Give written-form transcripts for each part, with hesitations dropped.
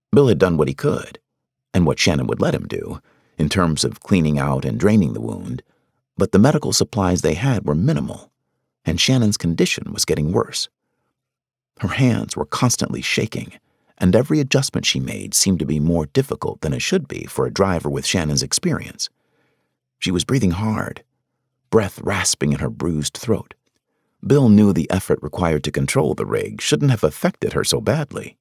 Bill had done what he could, and what Shannon would let him do, in terms of cleaning out and draining the wound, but the medical supplies they had were minimal, and Shannon's condition was getting worse. Her hands were constantly shaking, and every adjustment she made seemed to be more difficult than it should be for a driver with Shannon's experience. She was breathing hard, breath rasping in her bruised throat. Bill knew the effort required to control the rig shouldn't have affected her so badly.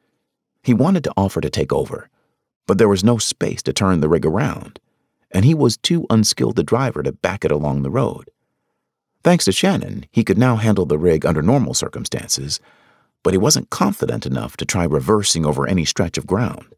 He wanted to offer to take over, but there was no space to turn the rig around, and he was too unskilled a driver to back it along the road. Thanks to Shannon, he could now handle the rig under normal circumstances, but he wasn't confident enough to try reversing over any stretch of ground.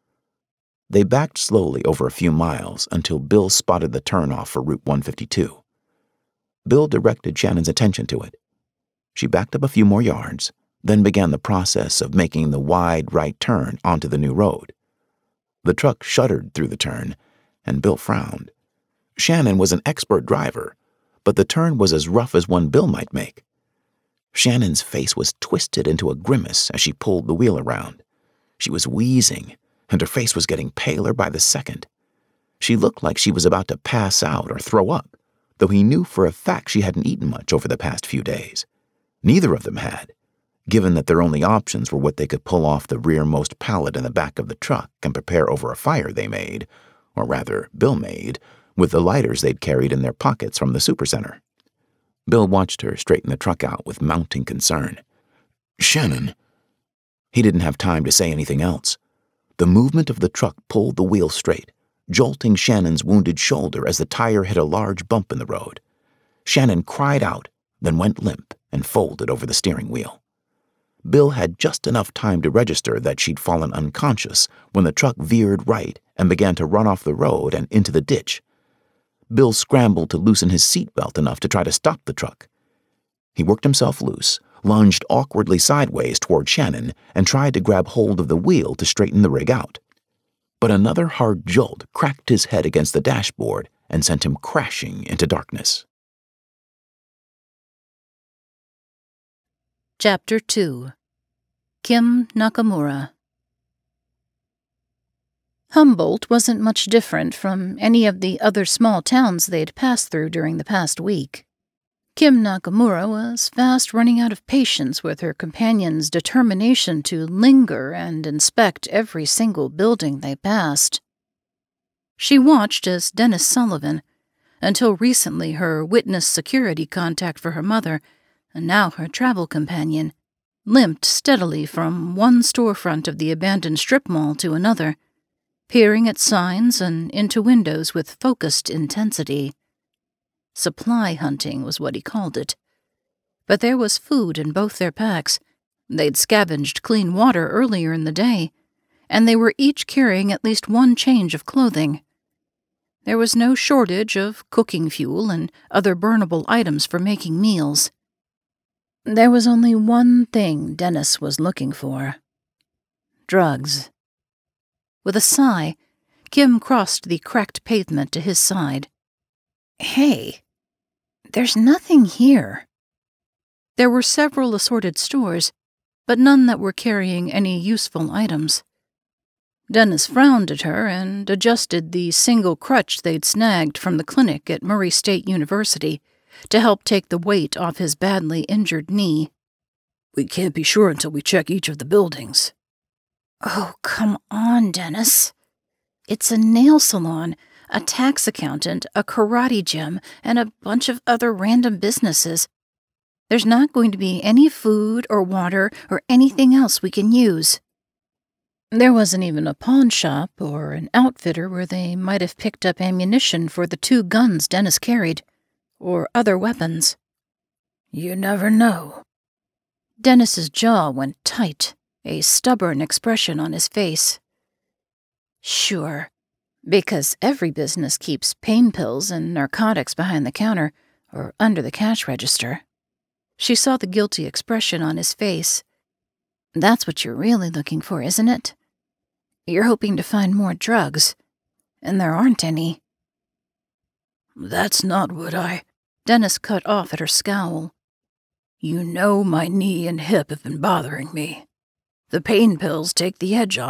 They backed slowly over a few miles until Bill spotted the turnoff for Route 152. Bill directed Shannon's attention to it. She backed up a few more yards, then began the process of making the wide right turn onto the new road. The truck shuddered through the turn, and Bill frowned. Shannon was an expert driver, but the turn was as rough as one Bill might make. Shannon's face was twisted into a grimace as she pulled the wheel around. She was wheezing, and her face was getting paler by the second. She looked like she was about to pass out or throw up, though he knew for a fact she hadn't eaten much over the past few days. Neither of them had, given that their only options were what they could pull off the rearmost pallet in the back of the truck and prepare over a fire they made, or rather, Bill made, with the lighters they'd carried in their pockets from the supercenter. Bill watched her straighten the truck out with mounting concern. "Shannon." He didn't have time to say anything else. The movement of the truck pulled the wheel straight, jolting Shannon's wounded shoulder as the tire hit a large bump in the road. Shannon cried out, then went limp and folded over the steering wheel. Bill had just enough time to register that she'd fallen unconscious when the truck veered right and began to run off the road and into the ditch. Bill scrambled to loosen his seatbelt enough to try to stop the truck. He worked himself loose, lunged awkwardly sideways toward Shannon, and tried to grab hold of the wheel to straighten the rig out. But another hard jolt cracked his head against the dashboard and sent him crashing into darkness. Chapter 2. Kim Nakamura. Humboldt wasn't much different from any of the other small towns they'd passed through during the past week. Kim Nakamura was fast running out of patience with her companion's determination to linger and inspect every single building they passed. She watched as Dennis Sullivan, until recently her witness security contact for her mother, and now her travel companion, limped steadily from one storefront of the abandoned strip mall to another, peering at signs and into windows with focused intensity. Supply hunting was what he called it. But there was food in both their packs. They'd scavenged clean water earlier in the day, and they were each carrying at least one change of clothing. There was no shortage of cooking fuel and other burnable items for making meals. There was only one thing Dennis was looking for: drugs. With a sigh, Kim crossed the cracked pavement to his side. "Hey, there's nothing here." There were several assorted stores, but none that were carrying any useful items. Dennis frowned at her and adjusted the single crutch they'd snagged from the clinic at Murray State University to help take the weight off his badly injured knee. "We can't be sure until we check each of the buildings." "Oh, come on, Dennis. It's a nail salon, a tax accountant, a karate gym, and a bunch of other random businesses. There's not going to be any food or water or anything else we can use." There wasn't even a pawn shop or an outfitter where they might have picked up ammunition for the 2 guns Dennis carried, or other weapons. "You never know." Dennis's jaw went tight, a stubborn expression on his face. "Sure, because every business keeps pain pills and narcotics behind the counter or under the cash register." She saw the guilty expression on his face. "That's what you're really looking for, isn't it? You're hoping to find more drugs, and there aren't any." "That's not what Dennis cut off at her scowl. "You know my knee and hip have been bothering me. The pain pills take the edge off.